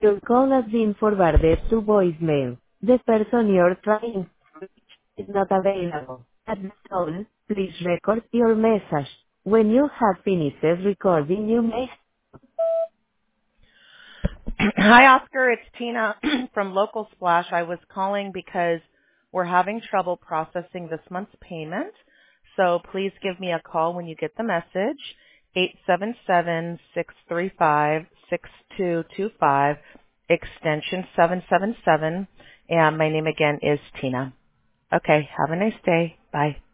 Your call has been forwarded to voicemail. The person you're trying to reach is not available. At the tone, please record your message. When you have finished recording, you may. Hi, Oscar. It's Tina from Local Splash. I was calling because we're having trouble processing this month's payment. So please give me a call when you get the message, 877-635-6225, extension 777. And my name again is Tina. Okay, have a nice day. Bye.